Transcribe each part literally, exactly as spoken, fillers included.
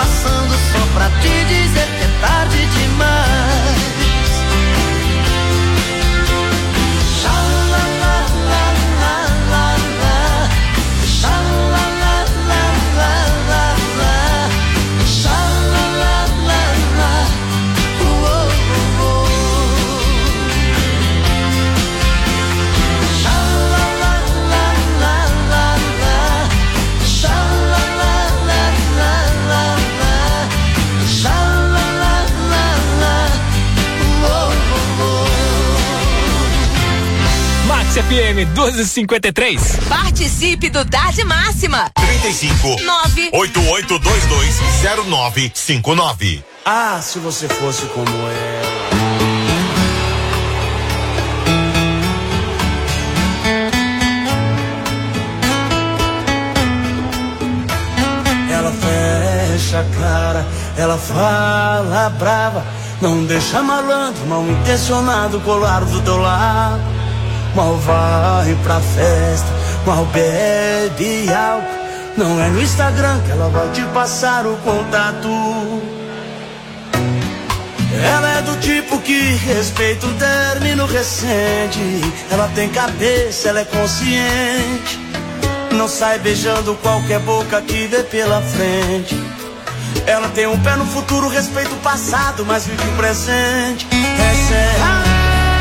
passando só pra te dizer que é tarde demais. F M doze e cinquenta e três. Participe do Tarde Máxima. trinta e cinco, nove oito oito dois dois zero nove cinco nove. Ah, se você fosse como ela. Ela fecha a cara, ela fala brava, não deixa malandro, mal intencionado colar do teu lado. Mal vai pra festa, mal bebe álcool. Não é no Instagram que ela vai te passar o contato. Ela é do tipo que respeita um término recente. Ela tem cabeça, ela é consciente. Não sai beijando qualquer boca que vê pela frente. Ela tem um pé no futuro, respeita o passado, mas vive o presente. Essa é a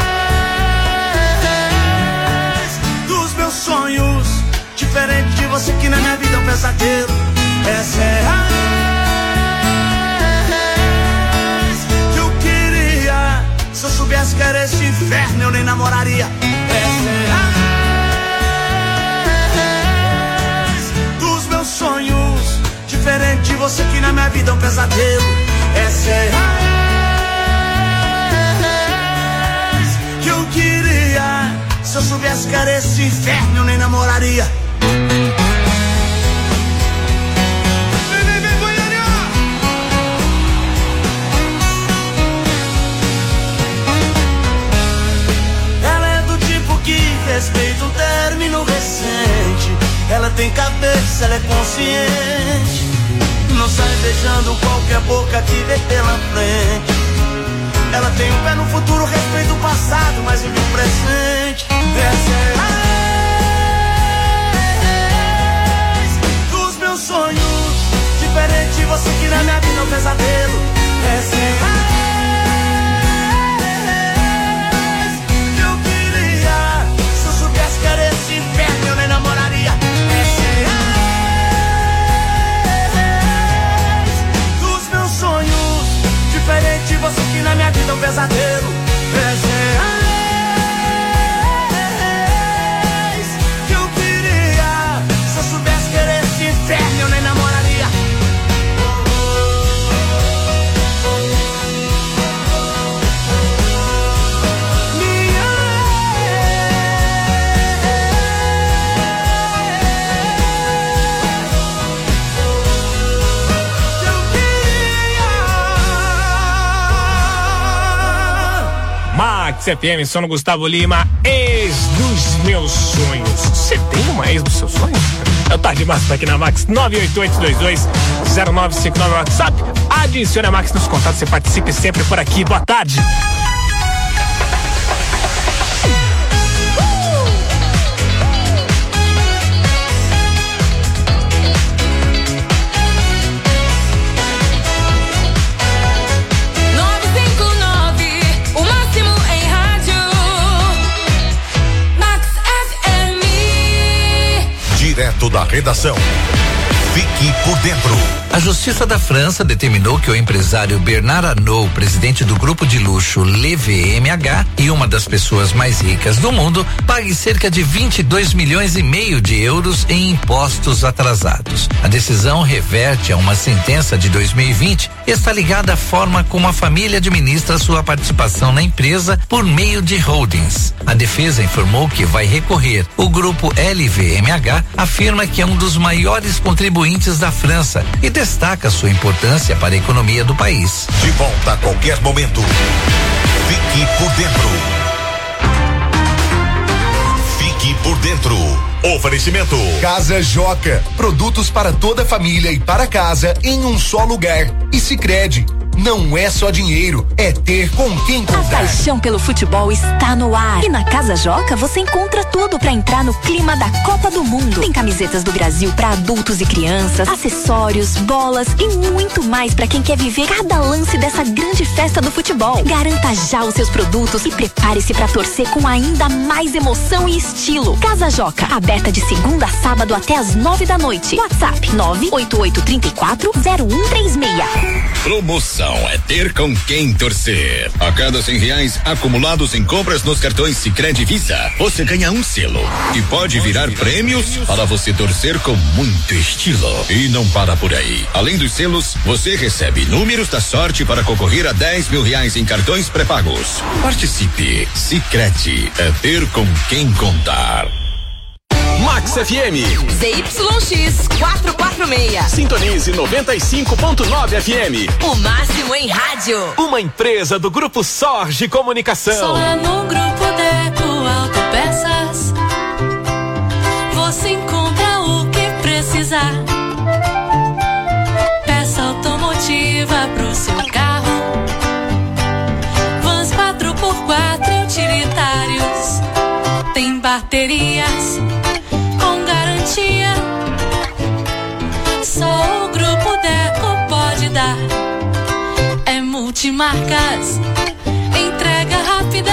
sonhos, diferente de você que na minha vida é um pesadelo. Essa é a vez que eu queria. Se eu soubesse que era esse inferno, eu nem namoraria. Essa é a vez dos meus sonhos, diferente de você que na minha vida é um pesadelo. Essa é a vez que eu queria. Se eu soubesse que era esse inferno, eu nem namoraria. Vem, vem, vem, Goiânia! Ela é do tipo que respeita um término recente. Ela tem cabeça, ela é consciente. Não sai beijando qualquer boca que vê pela frente. Ela tem um pé no futuro, respeita o passado, mas vive o presente. Essa é a vez dos meus sonhos, diferente de você que na minha vida é um pesadelo. Essa é a vez que eu queria. Se eu soubesse que era esse inferno, eu nem namoraria. Essa é a vez dos meus sonhos, diferente de você que na minha vida é um pesadelo. Essa é a vez que eu queria. Se eu soubesse que era esse inferno, eu nem namoraria. Minha Max F M, sono Gustavo Lima, ex dos meus sonhos. Você tem uma ex dos seus sonhos? É o Tarde Máximo aqui na Max, nove oito oito dois dois zero nove cinco nove WhatsApp. Adicione a Max nos contatos, você participe sempre por aqui. Boa tarde. Direto da redação. Fique por dentro. A Justiça da França determinou que o empresário Bernard Arnault, presidente do grupo de luxo L V M H e uma das pessoas mais ricas do mundo, pague cerca de vinte e dois milhões e meio de euros em impostos atrasados. A decisão reverte a uma sentença de dois mil e vinte e está ligada à forma como a família administra sua participação na empresa por meio de holdings. A defesa informou que vai recorrer. O grupo L V M H afirma que é um dos maiores contribuintes da França e destaca sua importância para a economia do país. De volta a qualquer momento. Fique por dentro. Fique por dentro. Oferecimento Casa Joca, produtos para toda a família e para casa em um só lugar. E Sicredi, não é só dinheiro, é ter com quem contar. A paixão pelo futebol está no ar. E na Casa Joca você encontra tudo para entrar no clima da Copa do Mundo. Tem camisetas do Brasil para adultos e crianças, acessórios, bolas e muito mais para quem quer viver cada lance dessa grande festa do futebol. Garanta já os seus produtos e prepare-se para torcer com ainda mais emoção e estilo. Casa Joca, aberta de segunda a sábado até às nove da noite. WhatsApp nove oito oito três quatro zero um três seis. Promoção é ter com quem torcer. A cada cem reais acumulados em compras nos cartões Sicredi Visa, você ganha um selo que pode virar prêmios para você torcer com muito estilo. E não para por aí. Além dos selos, você recebe números da sorte para concorrer a dez mil reais em cartões pré-pagos. Participe. Sicredi é ter com quem contar. Max F M. Z Y X quatrocentos e quarenta e seis. Sintonize noventa e cinco ponto nove F M. O máximo em rádio. Uma empresa do Grupo Sorge Comunicação. Só lá no Grupo Deco Autopeças você encontra o que precisar. Peça automotiva pro seu carro. Vans quatro por quatro utilitários. Tem baterias com garantia. Só o Grupo Deco pode dar. É multimarcas, entrega rápida,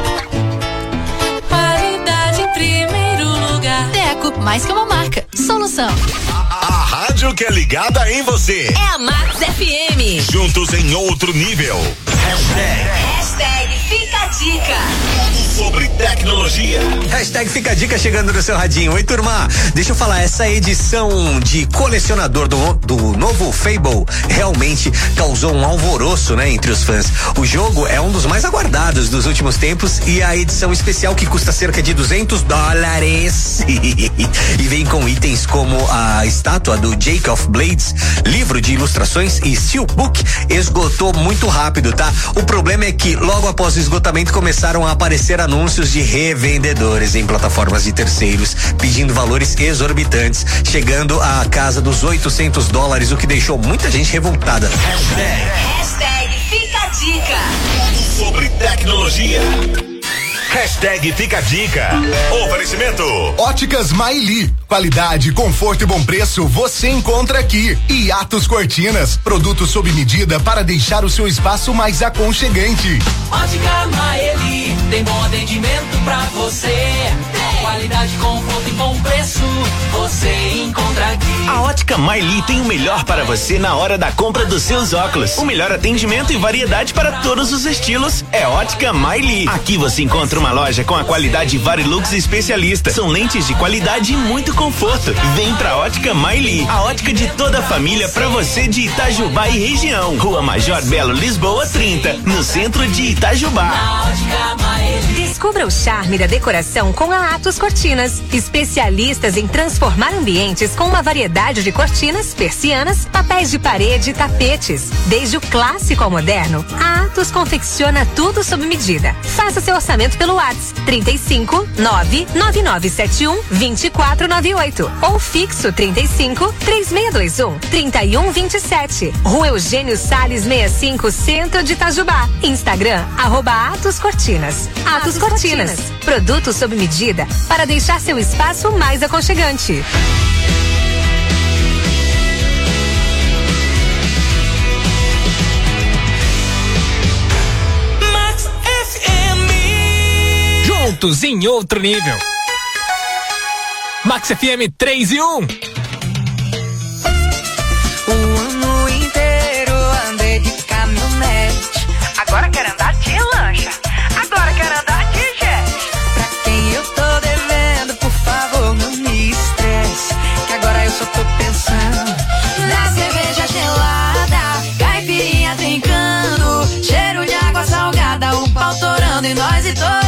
qualidade em primeiro lugar. Deco, mais que uma marca, solução. A, a rádio que é ligada em você. É a Max F M. Juntos em outro nível. Hashtag. Hashtag Fica a Dica. Sobre tecnologia. Hashtag Fica a Dica chegando no seu radinho. Oi, turma, deixa eu falar, essa edição de colecionador do, do novo Fable realmente causou um alvoroço, né, entre os fãs. O jogo é um dos mais aguardados dos últimos tempos e a edição especial que custa cerca de duzentos dólares e vem com itens como a estátua do Jake of Blades, livro de ilustrações e steelbook, esgotou muito rápido, tá? O problema é que logo após o esgotamento começaram a aparecer anúncios de revendedores em plataformas de terceiros pedindo valores exorbitantes, chegando à casa dos oitocentos dólares, o que deixou muita gente revoltada. Hashtag, Hashtag Fica a Dica. Sobre tecnologia. Hashtag Fica a Dica. Oferecimento Óticas Maili. Qualidade, conforto e bom preço você encontra aqui. E Atos Cortinas, produtos sob medida para deixar o seu espaço mais aconchegante. Ótica Maeli, tem bom atendimento pra você. Qualidade, conforto e bom preço você encontra aqui. A Ótica Maeli tem o melhor para você na hora da compra dos seus óculos. O melhor atendimento e variedade para todos os estilos é Ótica Maeli. Aqui você encontra uma loja com a qualidade Varilux especialista. São lentes de qualidade e muito conforto. Vem pra Ótica Maeli, a ótica de toda a família pra você de Itajubá e região. Rua Major Belo, Lisboa, trinta, no centro de Itajubá. Descubra o charme da decoração com a Atos Cortinas, especialistas em transformar ambientes com uma variedade de cortinas, persianas, papéis de parede e tapetes. Desde o clássico ao moderno, a Atos confecciona tudo sob medida. Faça seu orçamento pelo WhatsApp trinta e cinco, nove nove nove sete um, dois quatro nove oito ou fixo trinta e cinco, três seis dois um, trinta e um vinte e sete. Rua Eugênio Salles sessenta e cinco, centro de Itajubá. Instagram, arroba Atos Cortinas. Atos Cortinas, produtos sob medida para deixar seu espaço mais aconchegante. Max F M. Juntos em outro nível. Max F M três e um. O ano inteiro andei de caminhonete. Agora quero andar de lancha. Agora quero andar de jet. Pra quem eu tô devendo, por favor, não me estresse. Que agora eu só tô pensando na cerveja gelada, caipirinha trincando, cheiro de água salgada, o pau torando e nós estourando.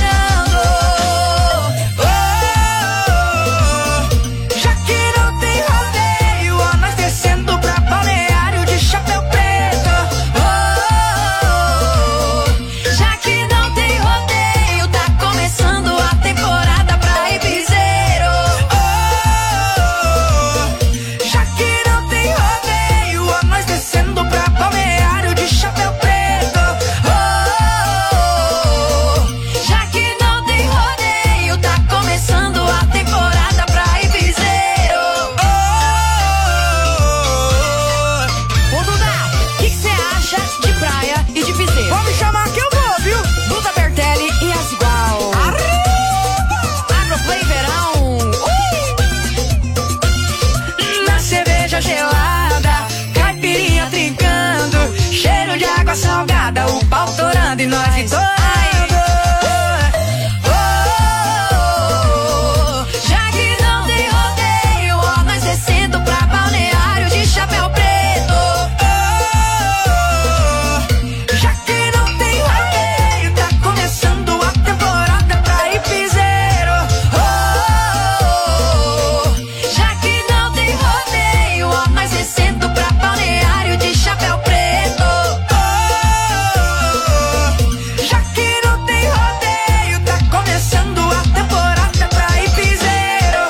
dançando e nós gritando. Já que não tem rodeio, ó, nós descendo pra balneário de chapéu preto. Já que não tem rodeio, tá começando a temporada pra ir piseiro. Já que não tem rodeio, ó, nós descendo pra balneário de chapéu preto. Já que não tem rodeio, tá começando a temporada pra ir piseiro.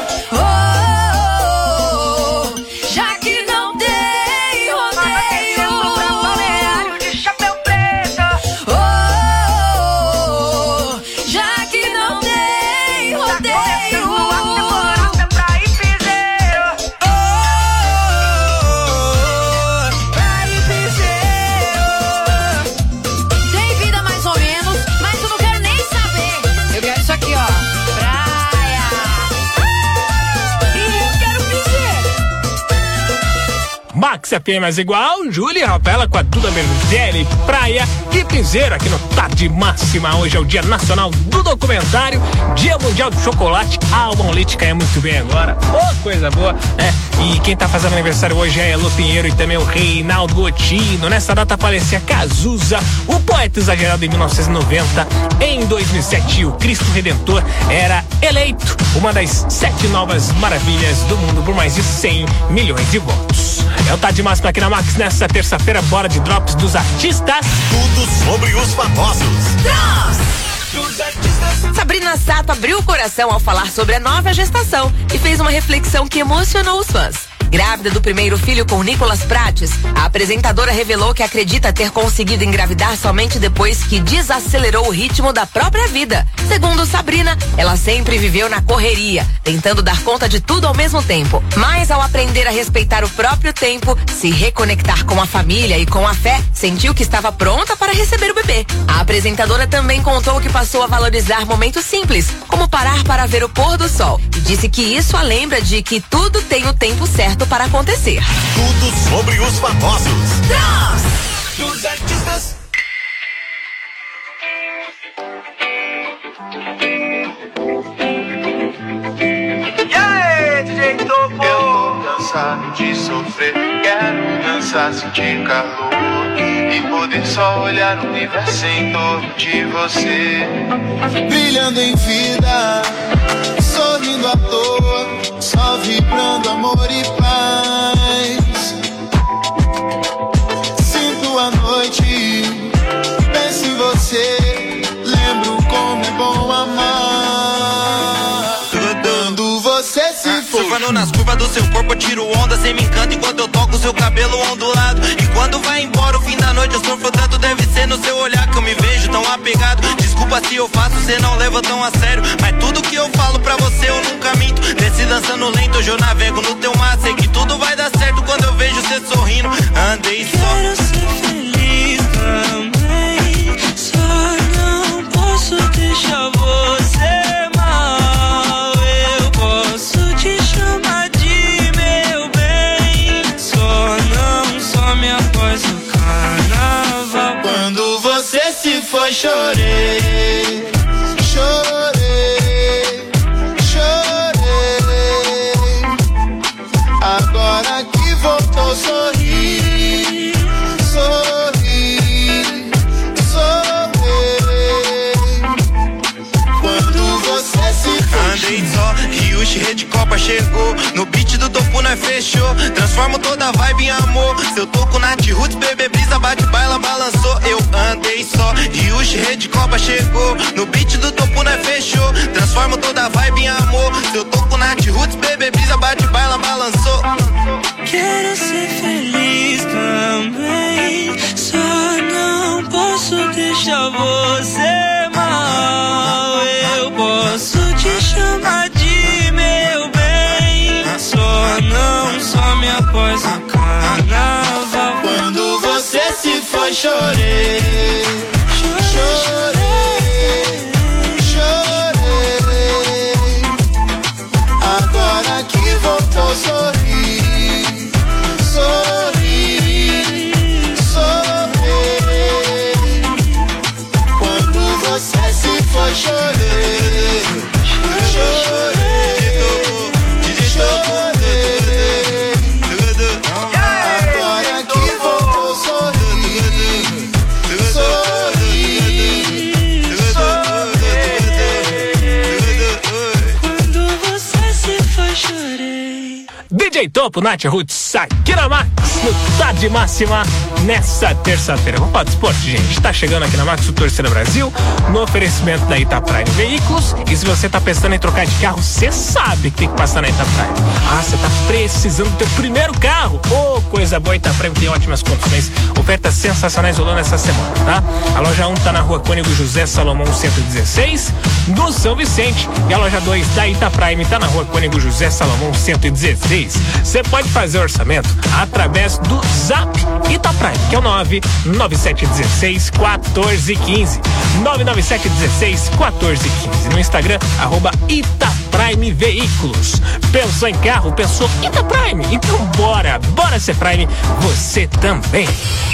Já que não tem rodeio, pra balneário de chapéu preto. Já que não tem rodeio, a temporada pra ir piseiro. Pra ir piseiro. Tem vida mais ou menos, mas eu não quero nem saber. Eu quero isso aqui, ó. Praia. E eu quero piseiro. Max F M mais igual, Júlia Rapela com a Duda Merzelli, Praia e Piseiro aqui no Tarde Máxima. Hoje é o Dia Nacional do Documentário, Dia Mundial do Chocolate. A Alma Leite cai muito bem agora. Oh, coisa boa, né? E quem tá fazendo aniversário hoje é Elô Pinheiro e também o Reinaldo Gotino. Nessa data aparecia Cazuza, o poeta exagerado em mil novecentos e noventa. Em dois mil e sete, o Cristo Redentor era eleito uma das sete novas maravilhas do mundo por mais de cem milhões de votos. É o Tarde Máxima aqui na Max nessa terça-feira, bora de drops dos artistas. Tudo sobre os famosos. Sabrina Sato abriu o coração ao falar sobre a nova gestação e fez uma reflexão que emocionou os fãs. Grávida do primeiro filho com Nicolas Prates, a apresentadora revelou que acredita ter conseguido engravidar somente depois que desacelerou o ritmo da própria vida. Segundo Sabrina, ela sempre viveu na correria, tentando dar conta de tudo ao mesmo tempo. Mas ao aprender a respeitar o próprio tempo, se reconectar com a família e com a fé, sentiu que estava pronta para receber o bebê. A apresentadora também contou que passou a valorizar momentos simples, como parar para ver o pôr do sol, e disse que isso a lembra de que tudo tem o tempo certo para acontecer. Tudo sobre os famosos. Dos artistas. E aí, D J Topo? Eu tô cansado de sofrer, quero dançar, sentir calor e poder só olhar o universo em torno de você. Brilhando em vida, sorrindo à toa, só vibrando amor e paz. Sinto a noite, penso em você, lembro como é bom amar. Quando você se for surfando nas curvas do seu corpo, eu tiro onda, cê me encanta enquanto eu toco seu cabelo ondulado. E quando vai embora o fim da noite, eu sofro tanto, deve ser no seu olhar que eu me vejo tão apegado. Desculpa se eu faço, cê não leva tão a sério, mas tudo que eu falo pra você eu nunca minto. Desce dançando lento, hoje eu navego no teu mar, sei que tudo vai dar certo quando eu vejo cê sorrindo. Andei só, quero ser feliz também, só não posso deixar você mal. Eu posso te chamar de meu bem, só não some após o carnaval. Quando você se foi, chorei, chorei, chorei. Agora que voltou, sorri, sorri, sorri. Quando você se foi, andei só, Ryushi, Rede Copa chegou. No beat do topo nós fechou, transformo toda a vibe em amor. Seu toco Nath Roots, bebê brisa, bate, baila, balançou. Eu andei só, Ryushi, Rede Copa chegou. No beat do topo nós fechou, transformo toda a vibe em amor. Seu toco Nath Roots, bebê brisa, bate, baila, balançou. quero ser feliz também, só não posso deixar você mal. Eu posso te chamar de meu bem, só não some após o carnaval. quando você se foi, chorei, chorei, chorei. Agora que voltou, sorri, sorri, sorri. D J Topo, Nath Roots, aqui na Max, no Tá de Máxima, nessa terça-feira. Vamos para o esporte, gente. Tá chegando aqui na Max o Torcida Brasil, no oferecimento da Itaprime Veículos. E se você tá pensando em trocar de carro, você sabe que tem que passar na Itaprime. Ah, você tá precisando do teu primeiro carro? Ô, oh, coisa boa, Itaprime tem ótimas condições. Ofertas sensacionais rolando essa semana, tá? A loja um tá na rua Cônigo José Salomão cento e dezesseis, no São Vicente. E a loja dois da Itaprime tá na rua Cônigo José Salomão cento e dezesseis. Você pode fazer orçamento através do Zap Itaprime, que é o nove nove sete um seis um quatro um cinco. nove nove sete um seis um quatro um cinco. No Instagram, arroba Itaprime Veículos. Pensou em carro? Pensou Itaprime? Então bora, bora ser Prime, você também.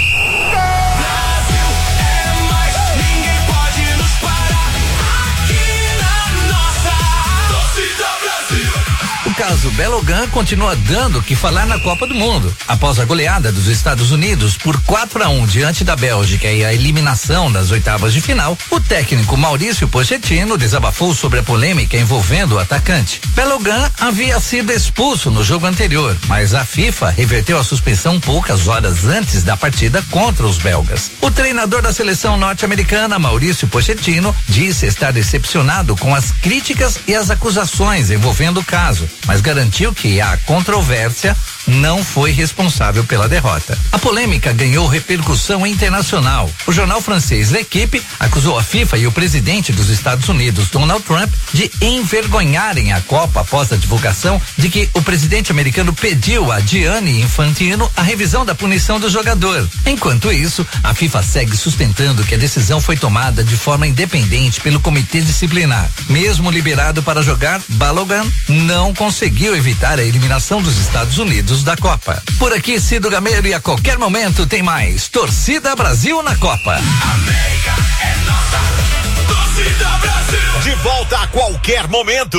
O caso Belogan continua dando o que falar na Copa do Mundo. Após a goleada dos Estados Unidos por quatro a um diante da Bélgica e a eliminação nas oitavas de final, o técnico Maurício Pochettino desabafou sobre a polêmica envolvendo o atacante. Belogan havia sido expulso no jogo anterior, mas a FIFA reverteu a suspensão poucas horas antes da partida contra os belgas. O treinador da seleção norte-americana, Maurício Pochettino, disse estar decepcionado com as críticas e as acusações envolvendo o caso, mas garantiu que a controvérsia não foi responsável pela derrota. A polêmica ganhou repercussão internacional. O jornal francês L'Equipe acusou a FIFA e o presidente dos Estados Unidos, Donald Trump, de envergonharem a Copa após a divulgação de que o presidente americano pediu a Gianni Infantino a revisão da punição do jogador. Enquanto isso, a FIFA segue sustentando que a decisão foi tomada de forma independente pelo comitê disciplinar. Mesmo liberado para jogar, Balogun não conseguiu evitar a eliminação dos Estados Unidos da Copa. Por aqui, Cido Gameiro, e a qualquer momento tem mais Torcida Brasil na Copa. América é nossa. Torcida Brasil. De volta a qualquer momento.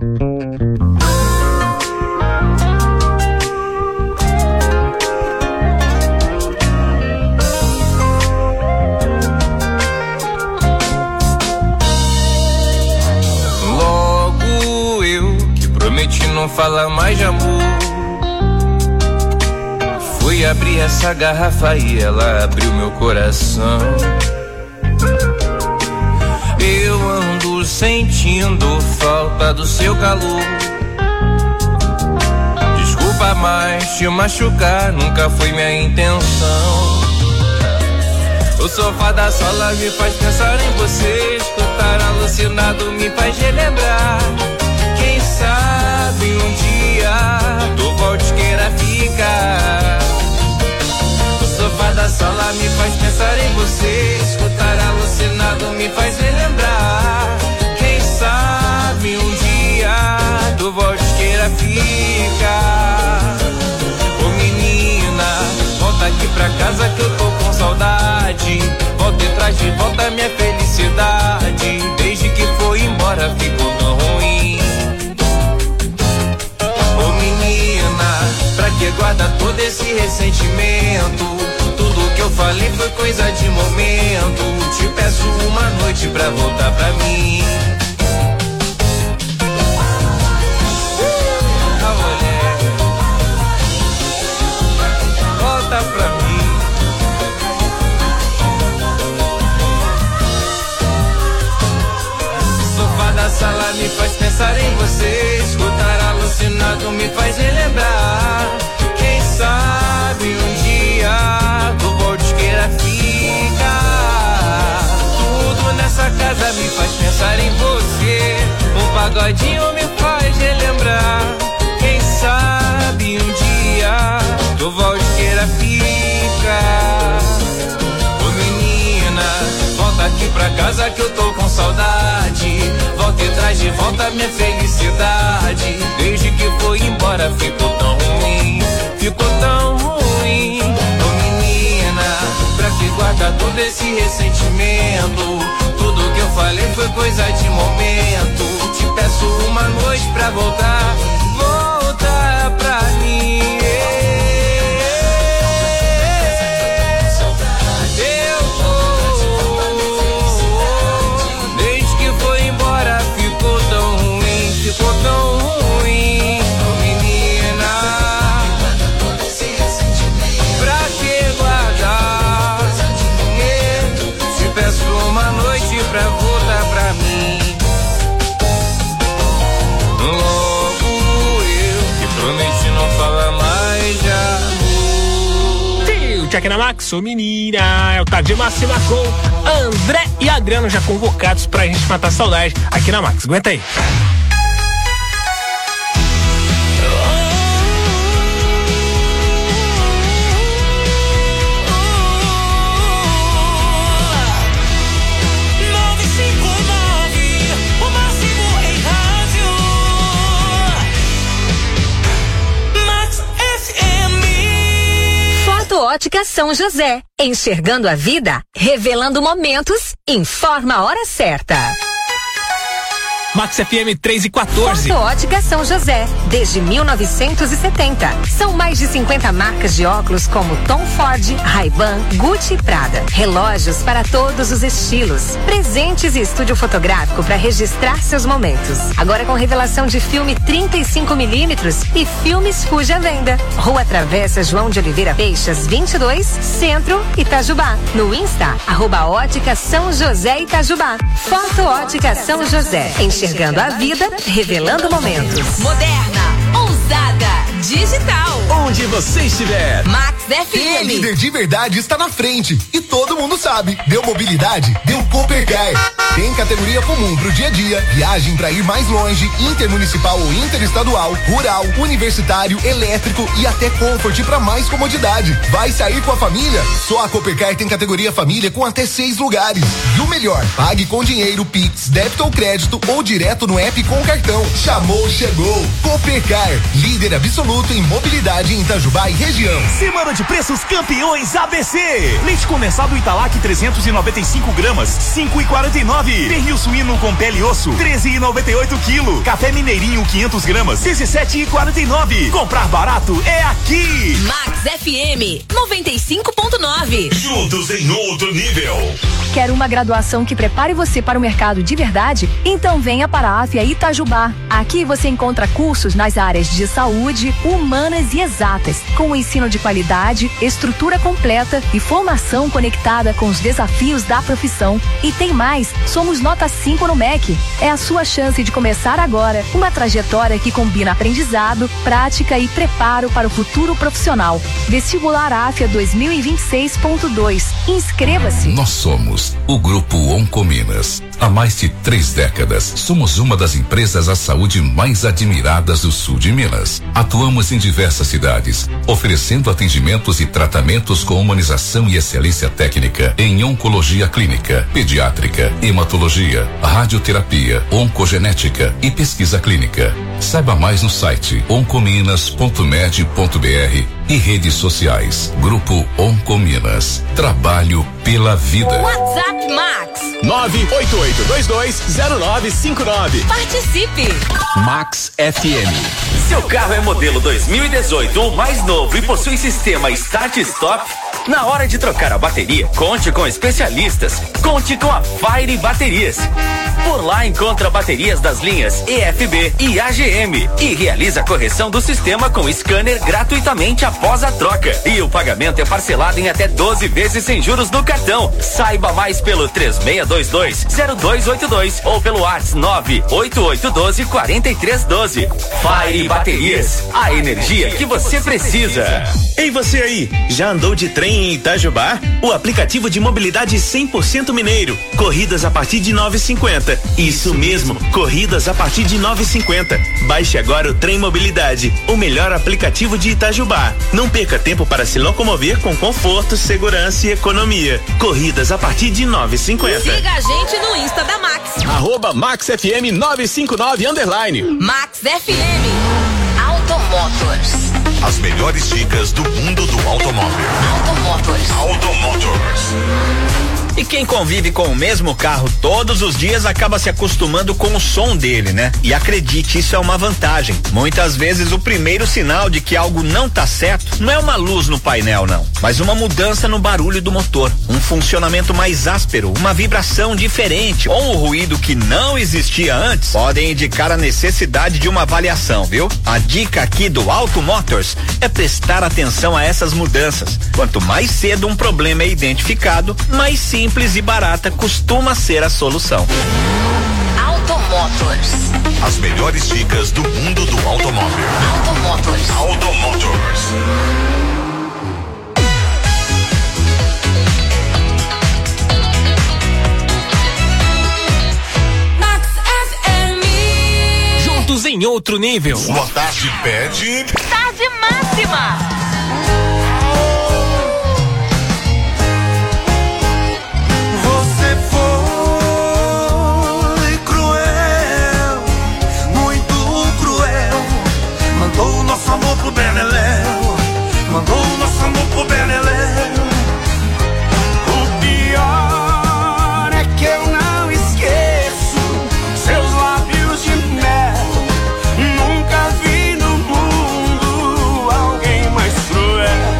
Logo eu que prometi não falar mais de amor, fui abrir essa garrafa e ela abriu meu coração. Eu ando sentindo falta do seu calor. Desculpa, mas te machucar nunca foi minha intenção. O sofá da sala me faz pensar em você. Escutar alucinado me faz relembrar. Quem sabe um dia tu volte queira ficar. O sofá da sala me faz pensar em você. Escutar alucinado me faz relembrar. Quem sabe um dia tu volte queira ficar. Ô menina, volta aqui pra casa que eu tô com saudade. Volta e traz de volta minha felicidade. Desde que foi embora ficou tão ruim. Ô menina, pra que guarda todo esse ressentimento? Tudo que eu falei foi coisa de momento. Te peço uma noite pra voltar pra mim. Ah, mulher, volta pra mim. O sofá da sala me faz pensar em você. Escutar alucinado me faz relembrar. Quem sabe um dia tu volte queira ficar. Tudo nessa casa me faz pensar em você. Um pagodinho me faz relembrar. Quem sabe um dia tu volte queira ficar. Ô menina, volta aqui pra casa que eu tô com saudade. Volta e traz de volta minha felicidade. Desde que foi embora ficou tão ruim. Ficou tão ruim. Ô menina, pra que guarda todo esse ressentimento? Tudo que eu falei foi coisa de momento. Te peço uma noite pra voltar. Volta pra mim. Ficou tão ruim, oh menina. curtir aqui na Max? Ô menina, é o Tarde Massa e Marcou. André e Adriano já convocados pra gente matar a saudade aqui na Max. Aguenta aí. Ótica São José, enxergando a vida, revelando momentos, informa a hora certa. Max F M três e quatorze. Foto Ótica São José, desde mil novecentos e setenta. São mais de cinquenta marcas de óculos como Tom Ford, Ray-Ban, Gucci e Prada. Relógios para todos os estilos. Presentes e estúdio fotográfico para registrar seus momentos. Agora com revelação de filme trinta e cinco milímetros e filmes Fuji à venda. Rua Travessa João de Oliveira Peixas, vinte e dois, Centro, Itajubá. No Insta, arroba Ótica São José Itajubá. Foto Ótica São José. Enxergando a vida, revelando momentos. Moderna, ousada, digital. Onde você estiver. Max F Quem é M. líder de verdade está na frente. E todo mundo sabe. Deu mobilidade, deu Coopercar. Tem categoria comum pro dia a dia, viagem pra ir mais longe, intermunicipal ou interestadual, rural, universitário, elétrico e até Comfort pra mais comodidade. Vai sair com a família? Só a Coopercar tem categoria família com até seis lugares. E o melhor, pague com dinheiro, Pix, débito ou crédito ou direto no app com cartão. Chamou, chegou. Coopercar, líder absoluto em mobilidade em Itajubá e região. Semana de preços campeões A B C. Leite condensado Italac trezentos e noventa e cinco gramas, cinco e quarenta e nove. Pernil suíno com pele e osso, treze e noventa e oito quilo. Café Mineirinho quinhentas gramas, dezessete e quarenta e nove. Comprar barato é aqui. Max F M noventa e cinco ponto nove. Juntos em outro nível. Quer uma graduação que prepare você para o mercado de verdade? Então venha para a AFIA Itajubá. Aqui você encontra cursos nas áreas de saúde, humanas e exatas, com ensino de qualidade, estrutura completa e formação conectada com os desafios da profissão. E tem mais, somos nota cinco no M E C. É a sua chance de começar agora uma trajetória que combina aprendizado, prática e preparo para o futuro profissional. Vestibular AFIA dois mil e vinte e seis ponto dois. Inscreva-se. Nós somos o Grupo Oncominas. Há mais de três décadas, somos uma das empresas à saúde mais admiradas do sul de Minas. Atuamos em diversas cidades, oferecendo atendimentos e tratamentos com humanização e excelência técnica em oncologia clínica, pediátrica, hematologia, radioterapia, oncogenética e pesquisa clínica. Saiba mais no site oncominas ponto med ponto br e redes sociais. Grupo Oncominas. Trabalho pela vida. WhatsApp Max nove oito oito dois dois zero nove cinco nove. Participe. Max F M. Seu carro é modelo dois mil e dezoito ou mais novo e possui sistema Start Stop? Na hora de trocar a bateria, conte com especialistas. Conte com a Fire Baterias. Por lá encontra baterias das linhas E F B e A G M e realiza a correção do sistema com scanner gratuitamente após a troca. E o pagamento é parcelado em até doze vezes sem juros no cartão. Saiba mais pelo três seis dois dois zero dois oito dois ou pelo WhatsApp nove oito oito um dois quatro três um dois. Fire Baterias, a energia que você precisa. Ei, você aí, já andou de trem em Itajubá? O aplicativo de mobilidade cem por cento mineiro. Corridas a partir de nove e cinquenta. Isso mesmo, corridas a partir de nove e cinquenta. Baixe agora o Trem Mobilidade, o melhor aplicativo de Itajubá. Não perca tempo para se locomover com conforto, segurança e economia. Corridas a partir de nove e cinquenta. Siga a gente no Insta da Max. Arroba Max F M nove cinco nove underline. Max F M Automotors. As melhores dicas do mundo do automóvel. Automotors. Automotors. E quem convive com o mesmo carro todos os dias acaba se acostumando com o som dele, né? E acredite, isso é uma vantagem. Muitas vezes o primeiro sinal de que algo não tá certo não é uma luz no painel, não, mas uma mudança no barulho do motor, um funcionamento mais áspero, uma vibração diferente ou um ruído que não existia antes, podem indicar a necessidade de uma avaliação, viu? A dica aqui do Automotors é prestar atenção a essas mudanças. Quanto mais cedo um problema é identificado, mais simples Simples e barata costuma ser a solução. Automotors. As melhores dicas do mundo do automóvel. Automotors. Automotors. outro nível. Sua tarde pede. Tarde máxima. Você foi cruel, muito cruel. Mandou o nosso amor pro Beleléu, mandou o nosso amor pro Beleléu. O pior é que eu não esqueço seus lábios de mel. Nunca vi no mundo alguém mais cruel.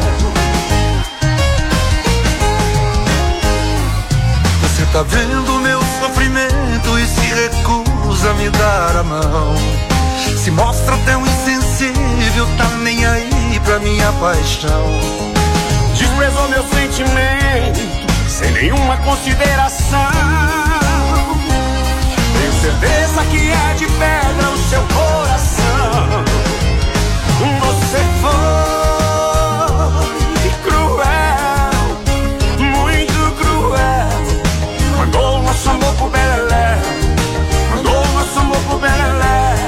Você tá vendo meu sofrimento e se recusa a me dar a mão. Se mostra tão insensível, tá nem aí pra minha paixão. Desprezou meu sentimento sem nenhuma consideração. Tenho certeza que é de pedra o seu coração. Você foi cruel, muito cruel. Mandou o nosso amor pro Beleléu, mandou o nosso amor pro Beleléu.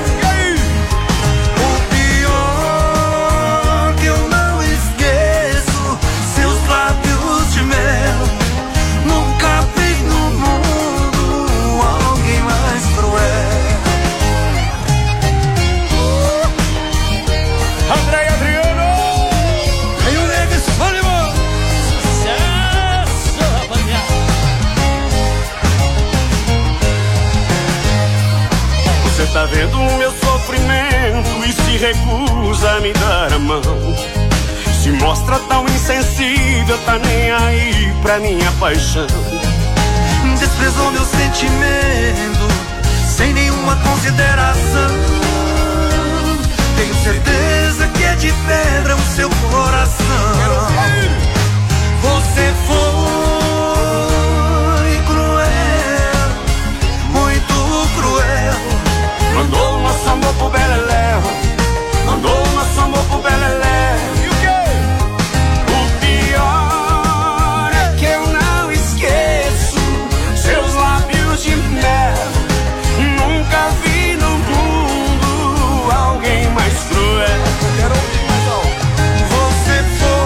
O pior que eu não esqueço seus lábios de mel. Nunca vi no mundo alguém mais cruel. André Adriano, aí o Neves Sullivan. Sucesso, rapaziada. Você tá vendo o meu sofrimento e se recusa a me dar a mão. Se mostra tão insensível, tá nem aí pra minha paixão. Desprezou meu sentimento sem nenhuma consideração. Tenho certeza que é de pedra o seu coração. Você foi cruel, muito cruel. Mandou o nosso amor pro Beleléu, mandou o nosso amor pro Beleléu. E o quê? O pior é que eu não esqueço seus lábios de mel. Nunca vi no mundo alguém mais cruel. Você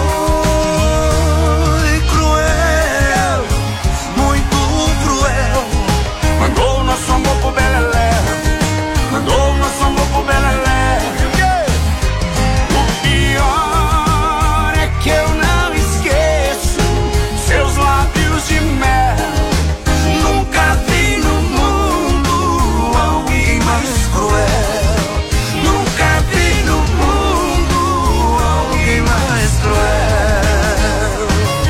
foi cruel, muito cruel. Mandou o nosso amor pro Beleléu, mandou o nosso amor pro Beleléu. E o quê? O pior é que eu não esqueço seus lábios de mel. Nunca vi no mundo alguém mais cruel. Nunca vi no mundo alguém mais cruel.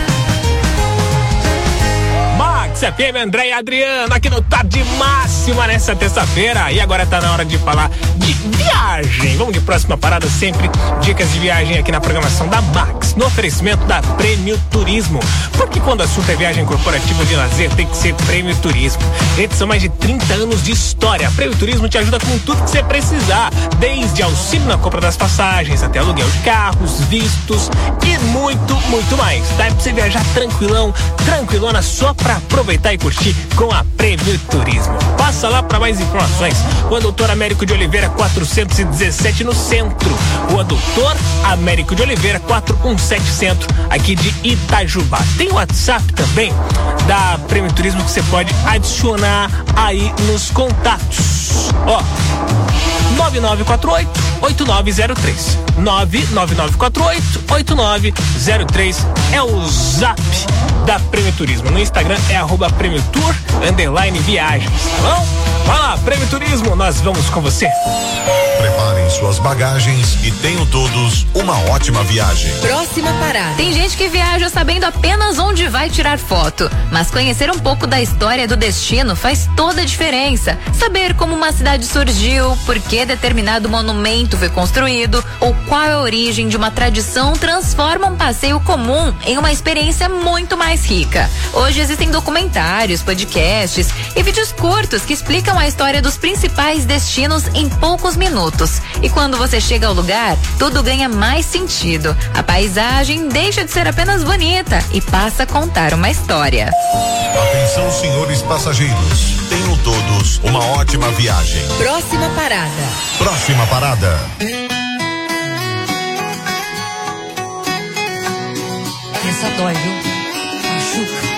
Max F M, André e Adriano, aqui no Tarde Máxima nessa terça-feira. E agora tá na hora de falar de viagem. Vamos de próxima parada, sempre dicas de viagem aqui na programação da Max, no oferecimento da Prêmio Turismo. Porque quando o assunto é viagem corporativa de lazer, tem que ser Prêmio Turismo. Gente, são mais de trinta anos de história. A Prêmio Turismo te ajuda com tudo que você precisar, desde auxílio na compra das passagens, até aluguel de carros, vistos e muito, muito mais. Dá pra você viajar tranquilão, tranquilona, só pra aproveitar e curtir com a Prêmio Turismo. Passa lá para mais informações. Rua Doutor Américo de Oliveira quatrocentos e dezessete no centro. Rua Doutor Américo de Oliveira quatrocentos e dezessete Centro, aqui de Itajubá. Tem o WhatsApp também da Prêmio Turismo que você pode adicionar aí nos contatos. Ó, nove nove quatro oito, oito nove zero três. nove nove nove quatro oito, oito nove zero três é o zap da Prêmio Turismo. No Instagram é arroba Prêmio Tour, underline viagens, tá bom? Vai lá, Prêmio Turismo, nós vamos com você. Preparem suas bagagens e tenham todos uma ótima viagem. Próxima parada. Tem gente que viaja sabendo apenas onde vai tirar foto, mas conhecer um pouco da história do destino faz toda a diferença. Saber como uma cidade surgiu, por que determinado monumento foi construído ou qual é a origem de uma tradição transforma um passeio comum em uma experiência muito mais rica. Hoje existem documentários, podcasts e vídeos curtos que explicam a história dos principais destinos em poucos minutos. E quando você chega ao lugar, tudo ganha mais sentido. A paisagem deixa de ser apenas bonita e passa a contar uma história. Atenção, senhores passageiros. Tenham todos uma ótima viagem. Próxima parada. Próxima parada. Essa dói, viu? Machuca.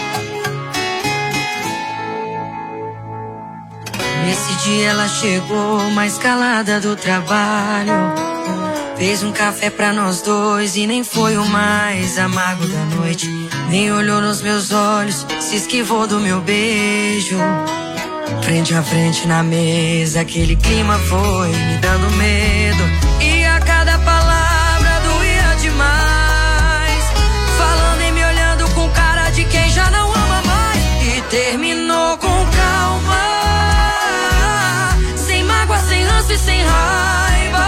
Nesse dia ela chegou mais calada do trabalho. Fez um café pra nós dois e nem foi o mais amargo da noite. Nem olhou nos meus olhos, se esquivou do meu beijo. Frente a frente na mesa, aquele clima foi me dando medo. E a cada palavra doía demais. Falando e me olhando com cara de quem já não ama mais. E terminou com calma, sem mágoa, sem ranço e sem raiva.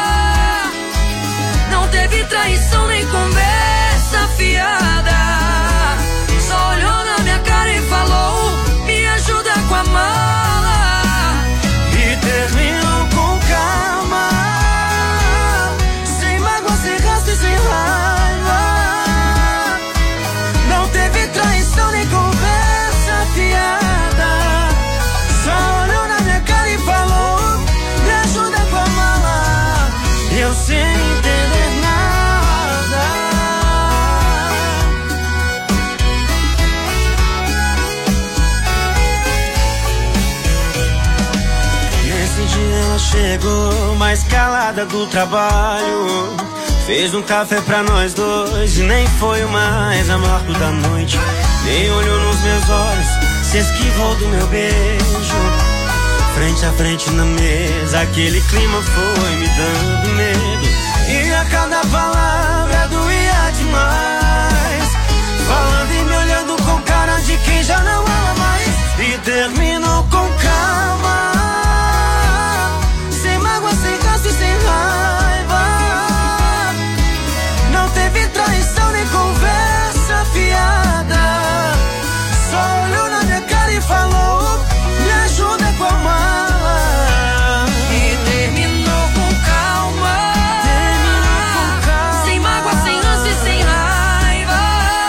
Não teve traição nem conversa fiada. Só olhou na minha cara e falou: me ajuda com a mala. E terminou com calma, sem mágoa, sem ranço e sem raiva. Não teve traição nem conversa fiada. Só olhou na minha cara e falou: me ajuda com a mala. Eu sem entender nada. Nesse dia ela chegou mais calada do trabalho. Fez um café pra nós dois e nem foi o mais amargo da noite. Nem olhou nos meus olhos, se esquivou do meu beijo. Frente a frente na mesa, aquele clima foi me dando medo. E a cada palavra doía demais. Falando e me olhando com cara de quem já não ama mais. E terminou com calma, sem mágoa, sem ranço e sem raiva. Não teve traição nem conversa fiada. Só olhou na minha cara e falou: me ajuda com a mala. E terminou com calma, terminou com calma, sem mágoa, sem ranço e sem raiva.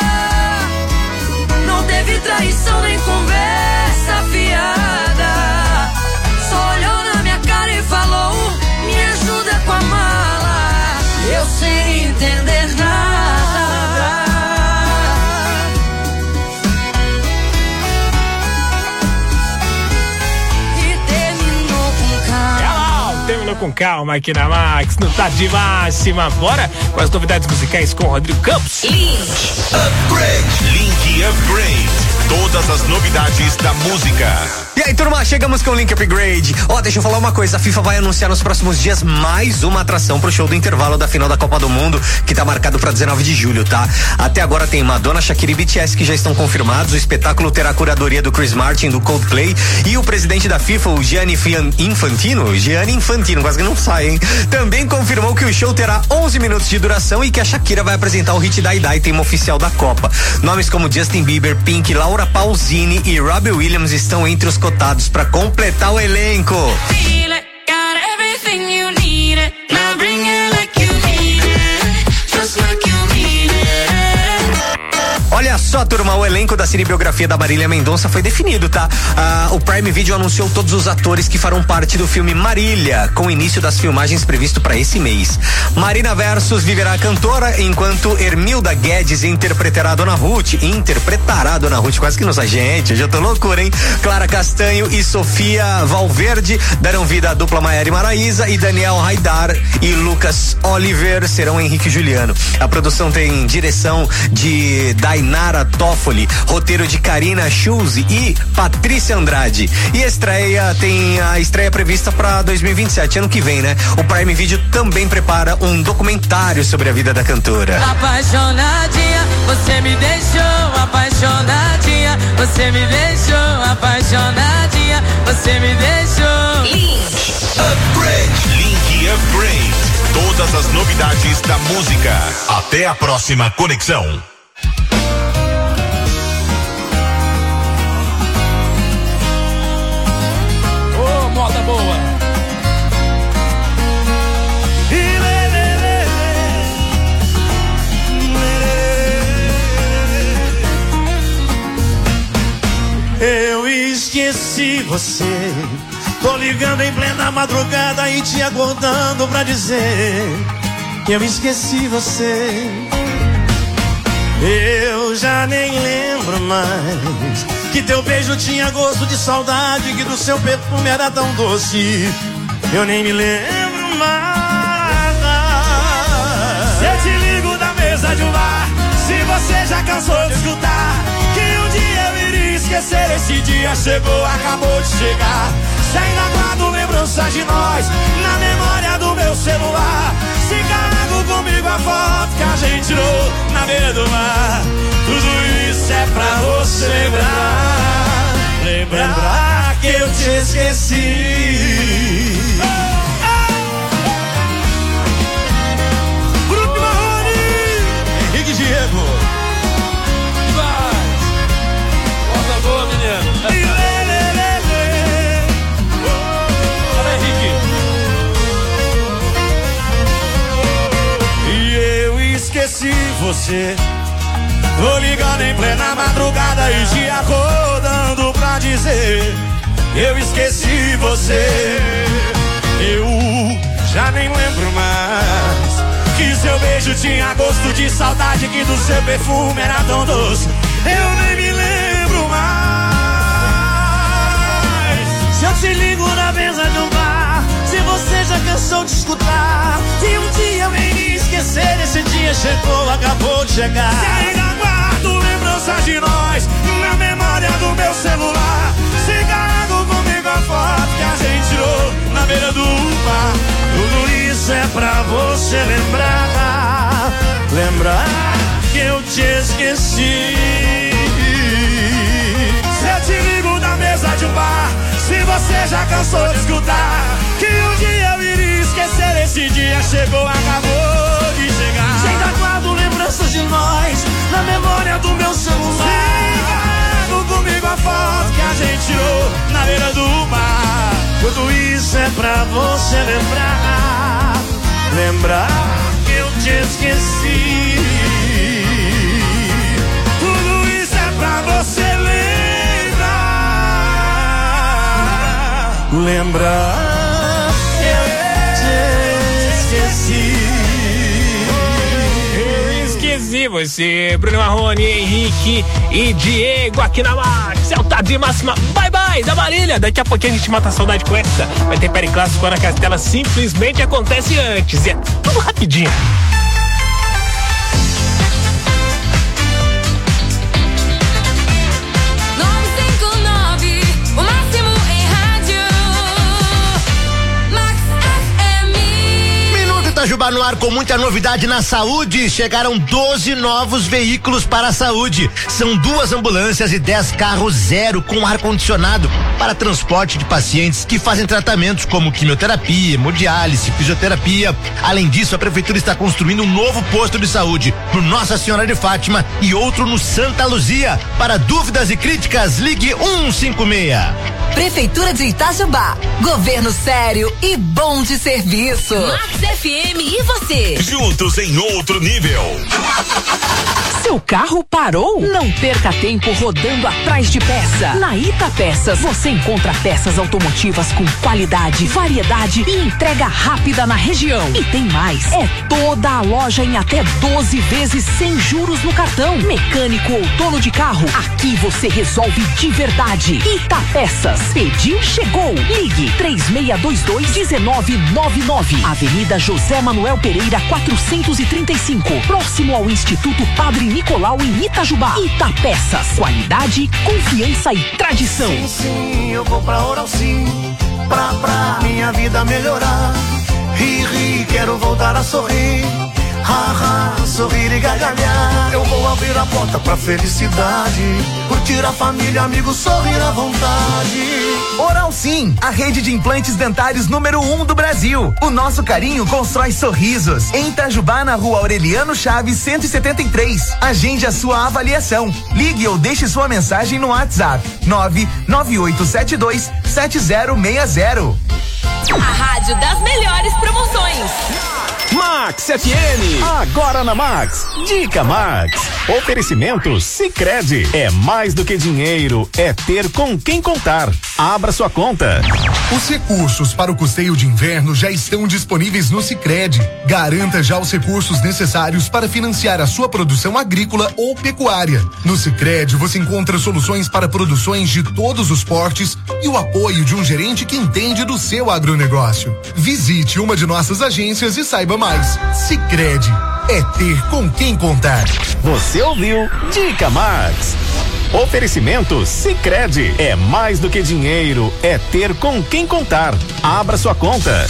Não teve traição nem conversa fiada. Só olhou na minha cara e falou: me ajuda com a mala. Eu sem entender nada. Terminou com calma aqui na Max, no Tá de Máxima. Bora com as novidades musicais com o Rodrigo Campos. Link Upgrade. Link Upgrade. Todas as novidades da música. E aí, turma, chegamos com o Link Upgrade. Ó, oh, deixa eu falar uma coisa, a FIFA vai anunciar nos próximos dias mais uma atração pro show do intervalo da final da Copa do Mundo, que tá marcado pra dezenove de julho, tá? Até agora tem Madonna, Shakira e B T S que já estão confirmados. O espetáculo terá a curadoria do Chris Martin, do Coldplay, e o presidente da FIFA, o Gianni Infantino, Gianni Infantino, quase que não sai, hein? Também confirmou que o show terá onze minutos de duração e que a Shakira vai apresentar o hit Die Die, tema oficial da Copa. Nomes como Justin Bieber, Pink, Laura Pausini e Robbie Williams estão entre os cotados para completar o elenco. Olha só, turma, o elenco da cinebiografia da Marília Mendonça foi definido, tá? Ah, o Prime Video anunciou todos os atores que farão parte do filme Marília, com o início das filmagens previsto para esse mês. Marina Versus viverá a cantora, enquanto Hermilda Guedes interpretará a Dona Ruth, interpretará a Dona Ruth, quase que não sai, gente, hoje eu tô loucura, hein? Clara Castanho e Sofia Valverde darão vida à dupla Maiara e Maraísa, e Daniel Haidar e Lucas Oliver serão Henrique e Juliano. A produção tem direção de Dainara Toffoli, roteiro de Karina Schulze e Patrícia Andrade. E a estreia tem a estreia prevista para dois mil e vinte e sete, ano que vem, né? O Prime Video também prepara um documentário sobre a vida da cantora. Apaixonadinha, você me deixou, apaixonadinha, você me deixou, apaixonadinha, você me deixou. Link Upgrade. Link Upgrade. Todas as novidades da música. Até a próxima conexão. Moda boa. esqueci você. Tô ligando em plena madrugada e te acordando pra dizer que eu esqueci você. Eu já nem lembro mais que teu beijo tinha gosto de saudade, que do seu perfume era tão doce. Eu nem me lembro mais. Se eu te ligo da mesa de um bar, se você já cansou de escutar que um dia eu iria esquecer, esse dia chegou, acabou de chegar. Se ainda guardo lembranças de nós na memória do meu celular, se carrego comigo a foto que a gente tirou na beira do mar, tudo isso é pra você lembrar, lembrar que eu te esqueci. Bruno Marrone, Henrique Diego. Vai, volta boa, menino. Esqueci você. Tô ligando em plena madrugada e te acordando pra dizer eu esqueci você. Eu já nem lembro mais que seu beijo tinha gosto de saudade, que do seu perfume era tão doce. Eu nem me lembro mais. Se eu te ligo na mesa de um bar, se você já cansou de escutar que um dia eu iria esquecer, esse dia chegou, acabou de chegar. Se ainda guardo lembranças de nós na memória do meu celular, se carrego comigo a foto que a gente tirou na beira do mar, tudo isso é pra você lembrar, lembrar que eu te esqueci. Se eu te ligo da mesa de um bar, se você já cansou de escutar que um dia eu iria esquecer, esse dia chegou, acabou de chegar. Se ainda guardo lembranças de nós na memória do meu celular, carrego comigo a foto que a gente tirou na beira do mar, tudo isso é pra você lembrar, lembrar que eu te esqueci. Tudo isso é pra você lembrar, lembrar que eu te esqueci. Eu esqueci você, Bruno Marrone, Henrique e Diego aqui na Max. É o Tarde Máxima, bye bye, da Marília. Daqui a pouquinho a gente mata a saudade com essa. Vai ter Periclássico na Castela, simplesmente acontece antes. E é tudo rapidinho. Itajubá no ar com muita novidade na saúde. Chegaram doze novos veículos para a saúde. São duas ambulâncias e dez carros zero com ar-condicionado para transporte de pacientes que fazem tratamentos como quimioterapia, hemodiálise, fisioterapia. Além disso, a prefeitura está construindo um novo posto de saúde no Nossa Senhora de Fátima e outro no Santa Luzia. Para dúvidas e críticas, ligue um cinco seis. Prefeitura de Itajubá. Governo sério e bom de serviço. Max F M e você. Juntos em outro nível. Seu carro parou? Não perca tempo rodando atrás de peça. Na Ita Peças você encontra peças automotivas com qualidade, variedade e entrega rápida na região. E tem mais, é toda a loja em até doze vezes sem juros no cartão. Mecânico ou dono de carro, aqui você resolve de verdade. Ita Peças, pediu, chegou. Ligue três seis dois dois um nove nove nove. Avenida José Manuel Pereira quatrocentos e trinta e cinco, próximo ao Instituto Padre Nicolau em Itajubá. Ita Peças, qualidade, confiança e tradição. Sim, sim, eu vou pra Oral Sim, pra, pra minha vida melhorar. Ri, ri, quero voltar a sorrir. Ha, ha, sorrir e gargalhar. Eu vou abrir a porta pra felicidade, curtir a família, amigos, sorrir à vontade. Oral Sim, a rede de implantes dentários número um do Brasil. O nosso carinho constrói sorrisos. Em Itajubá, na rua Aureliano Chaves, cento e setenta e três. Agende a sua avaliação. Ligue ou deixe sua mensagem no WhatsApp nove nove oito sete dois sete zero seis zero. A rádio das melhores promoções. Max F M. Agora na Max. Dica Max. Oferecimento Sicredi. É mais do que dinheiro, é ter com quem contar. Abra sua conta. Os recursos para o custeio de inverno já estão disponíveis no Sicredi. Garanta já os recursos necessários para financiar a sua produção agrícola ou pecuária. No Sicredi você encontra soluções para produções de todos os portes e o apoio de um gerente que entende do seu agronegócio. Visite uma de nossas agências e saiba mais. Sicredi é ter com quem contar. Você ouviu Dica Max. Oferecimento Sicredi. É mais do que dinheiro, é ter com quem contar. Abra sua conta.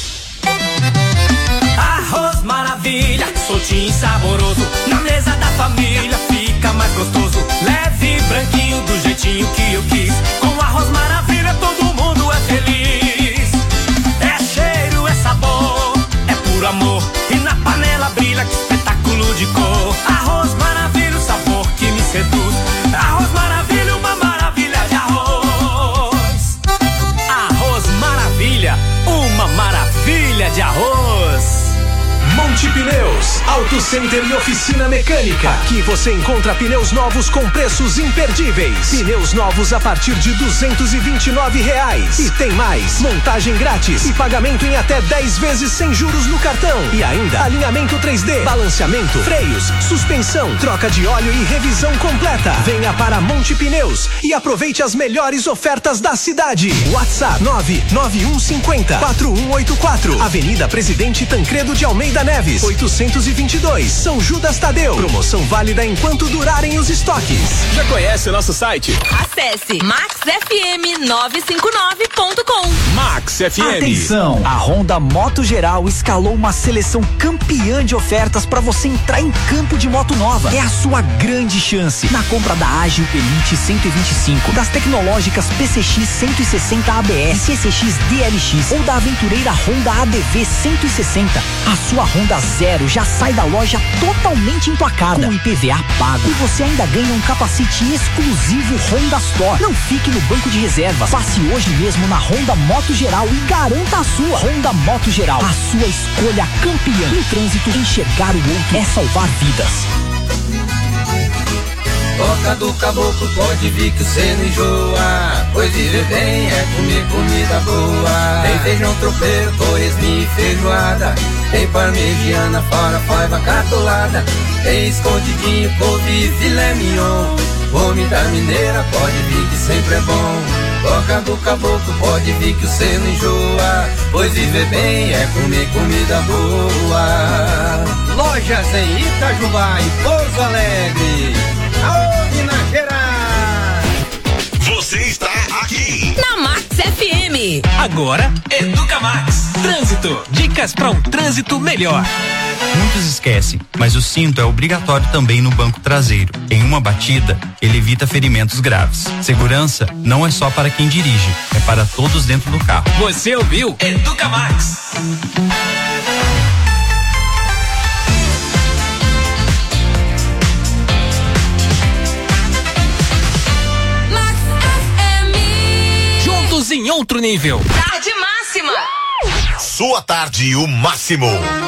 Arroz maravilha, soltinho e saboroso. Na mesa da família fica mais gostoso. Leve, branquinho, do jeitinho que eu quis. Com arroz maravilha todo mundo é feliz. É cheiro, é sabor, é puro amor. E na panela brilha, que espetáculo de cor. Arroz maravilha, o sabor que me seduz. Arroz maravilha, uma maravilha de arroz. Arroz maravilha, uma maravilha de arroz. Monte Pneus, Auto Center e Oficina Mecânica. Aqui você encontra pneus novos com preços imperdíveis. Pneus novos a partir de duzentos e vinte e nove reais. E tem mais, montagem grátis e pagamento em até dez vezes sem juros no cartão. E ainda alinhamento três D, balanceamento, freios, suspensão, troca de óleo e revisão completa. Venha para Monte Pneus e aproveite as melhores ofertas da cidade. WhatsApp nove nove um cinco zero quatro um oito quatro. Avenida Presidente Tancredo de Almeida Neves, oitocentos e vinte e dois, São Judas Tadeu. Promoção válida enquanto durarem os estoques. Já conhece o nosso site? Acesse max f m nove cinco nove ponto com. Max F M. Atenção! A Honda Moto Geral escalou uma seleção campeã de ofertas para você entrar em campo de moto nova. É a sua grande chance. Na compra da Ágil Elite cento e vinte e cinco, das tecnológicas P C X cento e sessenta A B S, C C X D L X ou da aventureira Honda A D V cento e sessenta, a sua Honda Zero já sai da loja totalmente emplacada, com I P V A pago, e você ainda ganha um capacete exclusivo Honda Store. Não fique no banco de reservas, passe hoje mesmo na Honda Moto Geral e garanta a sua. Honda Moto Geral, a sua escolha campeã. No trânsito, enxergar o outro é salvar vidas. Toca do caboclo, pode vir que você não enjoa. Pois viver bem é comer comida boa. Tem feijão tropeiro, torresminho e feijoada. Tem parmegiana, farofa, catolada. Tem escondidinho, couve e filé mignon. Comida mineira, pode vir que sempre é bom. Toca do caboclo, pode vir que você não enjoa. Pois viver bem é comer comida boa. Lojas em Itajubá e Pouso Alegre. Aô, Minas Gerais! Você está aqui na Max F M. Agora, Educa Max. Trânsito. Dicas para um trânsito melhor. Muitos esquecem, mas o cinto é obrigatório também no banco traseiro. Em uma batida, ele evita ferimentos graves. Segurança não é só para quem dirige, é para todos dentro do carro. Você ouviu? Educa Max. Em outro nível. Tarde máxima. Sua tarde, o máximo.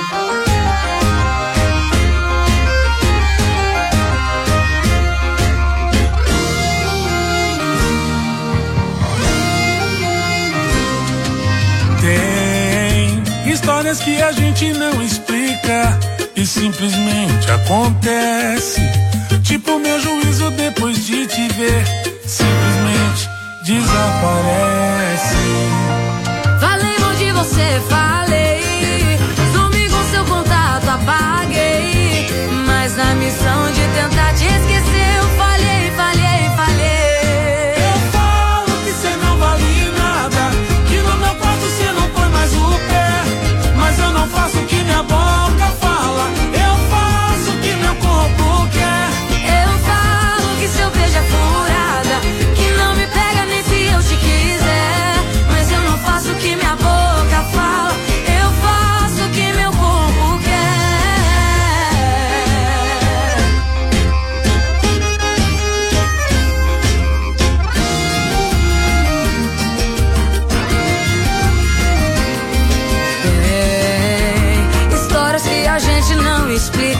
Tem histórias que a gente não explica e simplesmente acontece. Tipo meu juízo depois de te ver, simplesmente desaparece. Falei mal de você, falei. Sumi com seu contato, apaguei. Mas na missão de tentar te esquecer, eu falhei, falhei, falhei. Eu falo que cê não vale nada, que no meu quarto cê não põe mais o pé. Mas eu não faço o que minha boca fala, eu faço o que meu corpo quer. Eu falo que seu beijo é furada, que não me pega nem se eu te quiser. Mas eu não faço o que minha boca fala,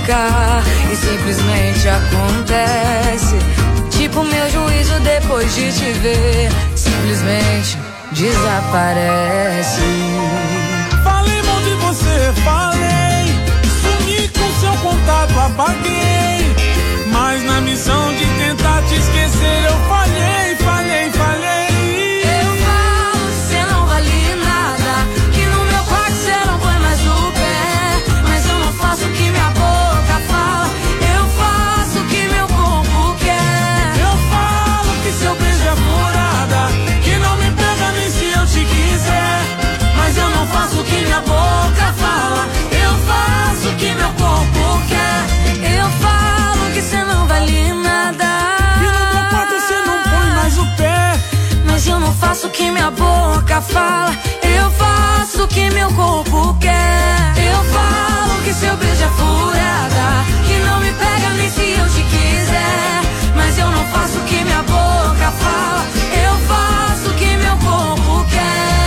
explicar e simplesmente acontece. Tipo meu juízo depois de te ver, simplesmente desaparece. Falei mal de você, falei. Sumi com seu contato, apaguei. Mas na missão de tentar te esquecer eu falhei, falhei, falhei. Eu falo que cê não vale nada, que no meu quarto cê não põe mais o pé. Mas eu não faço o que minha boca fala, eu faço o que meu corpo quer. Eu falo que seu beijo é furada, que não me pega nem se eu te quiser. Mas eu não faço o que minha boca fala, eu faço o que meu corpo quer. Eu falo que cê não vale nada, e no meu quarto cê não põe mais o pé. mas eu não faço o que minha boca fala, eu faço o que meu corpo quer. Eu falo que seu beijo é furada, que não me pega nem se eu te quiser. Mas eu não faço o que minha boca fala, eu faço o que meu corpo quer.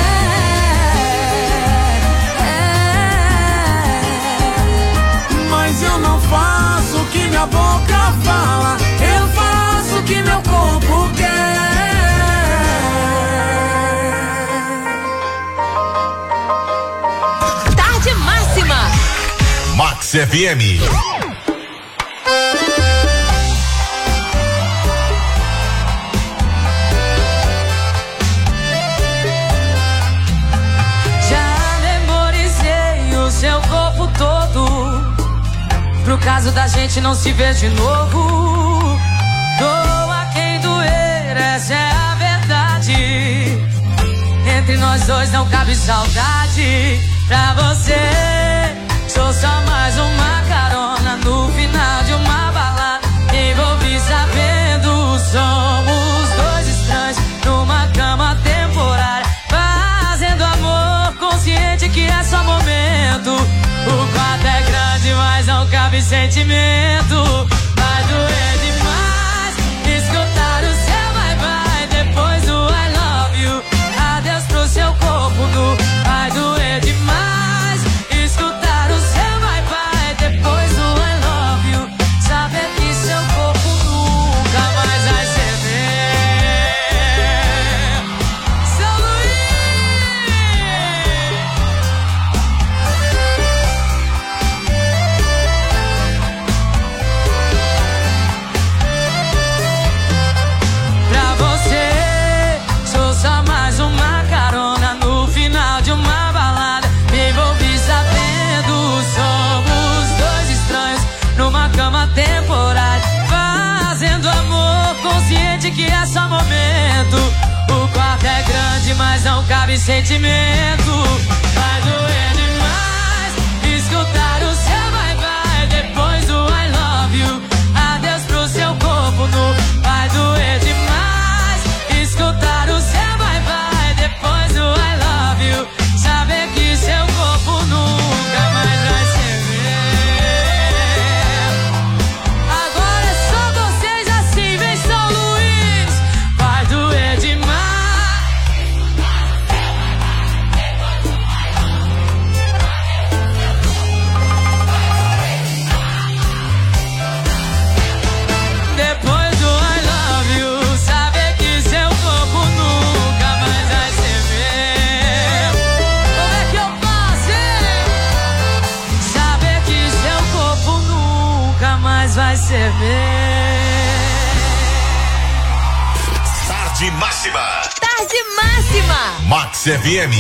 Mas eu não faço o que minha boca fala, eu faço o que meu corpo quer. Tarde Máxima. Max F M. Já memorizei o seu corpo todo, pro caso da gente não se ver de novo. Doa quem doer, essa é a verdade. Entre nós dois não cabe saudade. Pra você, sou só mais uma carona no final de uma balada. Envolvi sabendo, somos dois estranhos numa cama temporária, fazendo amor consciente que é só momento. O quarto é grande, mas não cabe sentimento. Vai doer demais escutar o seu bye-bye depois do I love you. Adeus pro seu corpo nu. Vai doer demais escutar o seu bye-bye depois do I love you. Saber que seu corpo nunca mais vai ser meu. São Pra você, sou só mais uma carona no final de uma balada. Me envolvi sabendo, somos dois estranhos numa cama temporária, fazendo amor consciente que é só momento. O quarto é grande, mas não cabe sentimento. Vai doer demais escutar o seu bye-bye depois do I love you. Adeus pro seu corpo nu. Vai doer demais escutar o seu bye-bye depois do I love you. Saber que seu corpo nunca mais vai ser meu. Agora é só vocês assim, vem São Luís. Vai doer demais. Depois do I love you, saber que seu corpo nunca mais vai ser meu. Como é que eu faço, hein? Saber que seu corpo nunca mais vai ser meu. Tarde Máxima. Tarde Máxima. Max F M.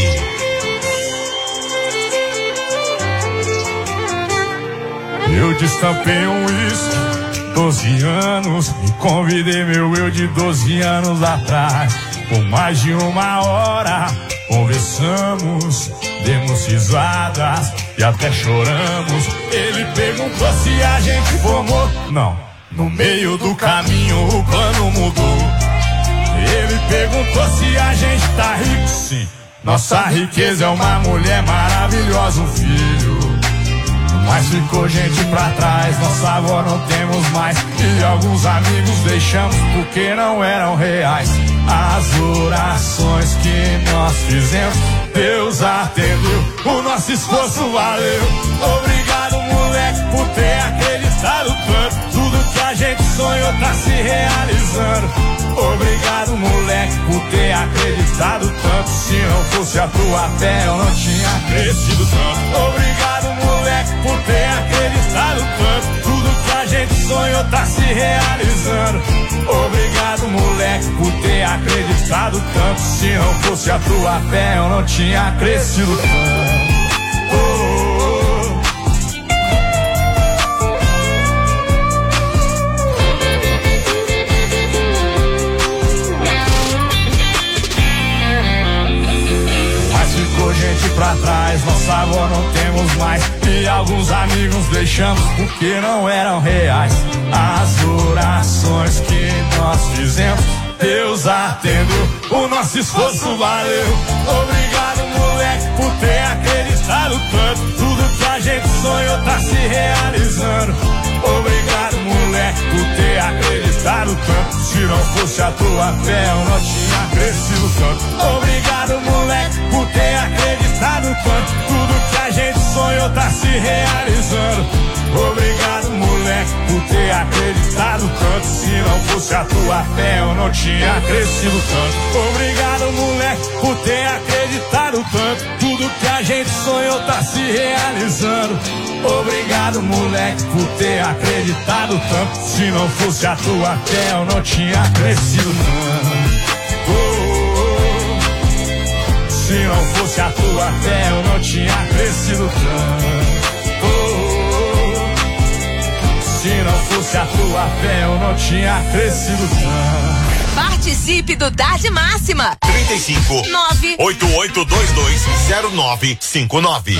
Eu destampei um uísque, doze anos, e convidei meu eu de doze anos atrás. Por mais de uma hora, conversamos, demos risadas e até choramos. Ele perguntou se a gente formou. Não, no meio do caminho o plano mudou. Ele perguntou se a gente tá rico, sim. Nossa riqueza é uma mulher maravilhosa, um filho. Mas ficou gente pra trás, nossa avó não temos mais. E alguns amigos deixamos porque não eram reais. As orações que nós fizemos, Deus atendeu. O nosso esforço valeu. Obrigado, moleque, por ter acreditado. acreditado tanto. Tudo que a gente sonhou tá se realizando. Obrigado, moleque, por ter acreditado tanto. Se não fosse a tua fé, eu não tinha crescido tanto. Obrigado, moleque, por ter acreditado tanto. Tudo que a gente sonhou tá se realizando. Obrigado, moleque, por ter acreditado tanto. Se não fosse a tua fé, eu não tinha crescido tanto. Oh, oh, oh. Ficou gente pra trás, nossa avó não temos mais. E alguns amigos deixamos porque não eram reais. As orações que nós fizemos, Deus atendeu, o nosso esforço valeu. Obrigado, moleque, por ter acreditado tanto. Tudo que a gente sonhou tá se realizando. Obrigado, moleque, por ter acreditado tanto. Se não fosse a tua fé, eu não tinha crescido tanto. Obrigado, moleque, por ter acreditado tanto. Tudo que a gente sonhou tá se realizando. Obrigado, moleque, por ter acreditado tanto. Se não fosse a tua fé, eu não tinha crescido tanto. Obrigado, moleque, por ter acreditado tanto. Tudo que a gente sonhou tá se realizando. Obrigado, moleque, por ter acreditado tanto. Se não fosse a tua fé, eu não tinha crescido tanto. Oh, oh, oh. Se não fosse a tua fé, eu não tinha crescido tanto. Oh, oh, oh. Se não fosse a tua fé, eu não tinha crescido tanto. Participe do Tarde Máxima. trinta e cinco, nove oito oito dois dois zero nove cinco nove.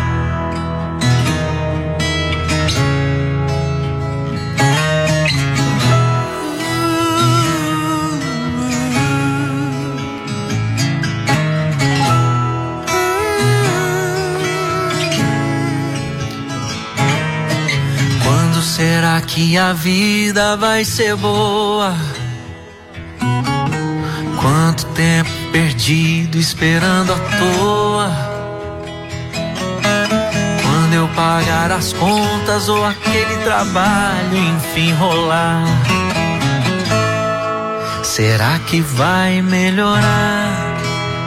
Será que a vida vai ser boa? Quanto tempo perdido esperando à toa? Quando eu pagar as contas ou aquele trabalho enfim rolar, será que vai melhorar?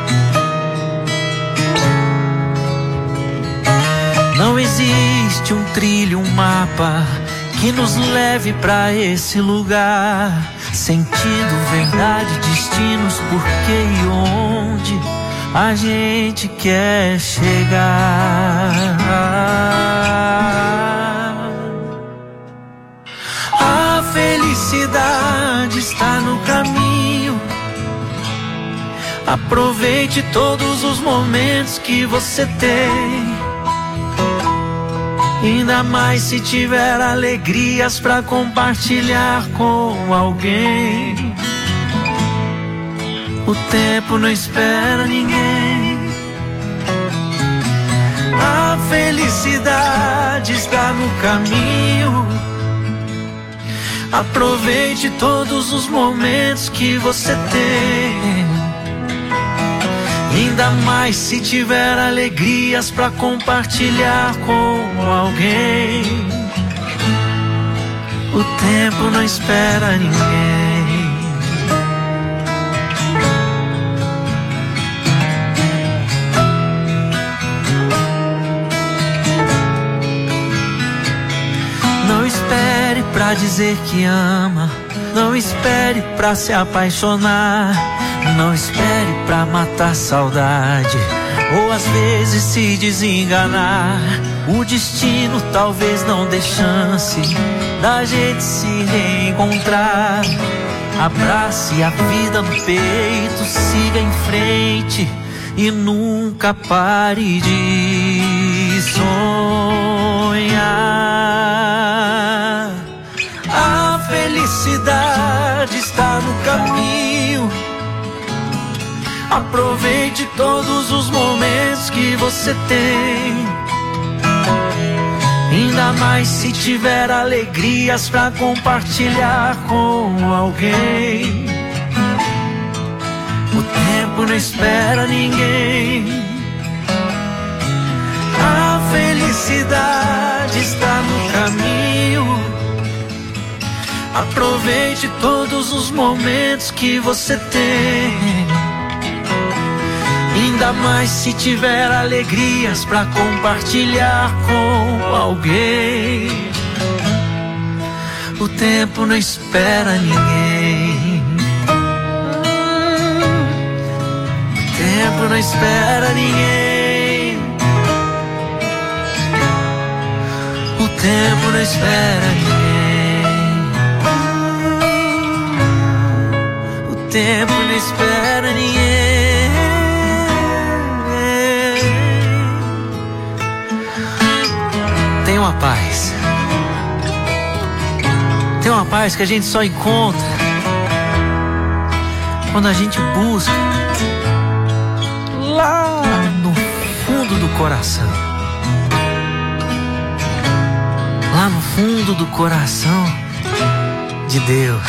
Não existe um trilho, um mapa que nos leve pra esse lugar. Sentido, verdade, destinos, porquê e onde a gente quer chegar. A felicidade está no caminho. Aproveite todos os momentos que você tem. Ainda mais se tiver alegrias pra compartilhar com alguém. O tempo não espera ninguém. A felicidade está no caminho. Aproveite todos os momentos que você tem. Ainda mais se tiver alegrias pra compartilhar com alguém. O tempo não espera ninguém. Não espere pra dizer que ama. Não espere pra se apaixonar. Não espere pra matar saudade, ou às vezes se desenganar. O destino talvez não dê chance da gente se reencontrar. Abrace a vida no peito, siga em frente e nunca pare de sonhar. A felicidade está no caminho. Aproveite todos os momentos que você tem. Ainda mais se tiver alegrias pra compartilhar com alguém. O tempo não espera ninguém. A felicidade está no caminho. Aproveite todos os momentos que você tem. Ainda mais se tiver alegrias pra compartilhar com alguém. O tempo não espera ninguém. O tempo não espera ninguém. O tempo não espera ninguém. O tempo não espera ninguém. Tem uma paz. Tem uma paz que a gente só encontra quando a gente busca lá no fundo do coração. Lá no fundo do coração de Deus.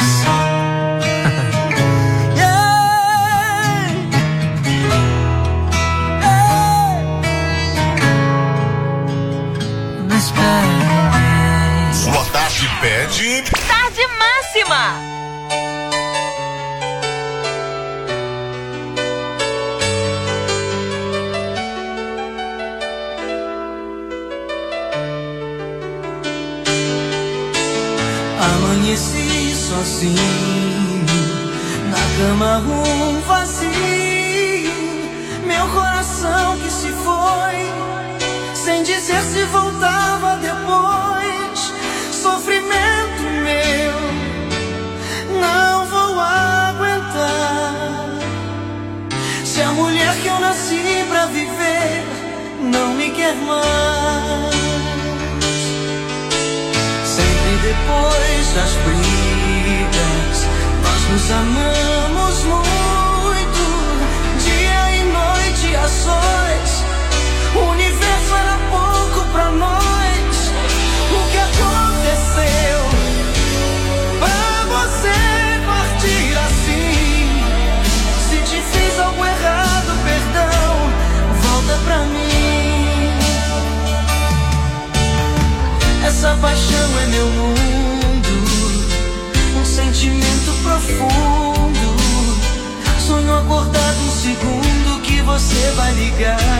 Não espere. Sua tarde pede. Tarde máxima. Amanheci sozinho, na cama um vazio, meu coração que se foi, sem dizer se voltava depois. Sofrimento meu, não vou aguentar. Se a mulher que eu nasci pra viver não me quer mais. Sempre depois das brigas, nós nos amamos muito. Dia e noite a sós, o universo era pouco pra nós. O que aconteceu pra você partir assim? Se te fiz algo errado, perdão, volta pra mim. Essa paixão é meu mundo, um sentimento profundo. Sonho acordado um segundo que você vai ligar.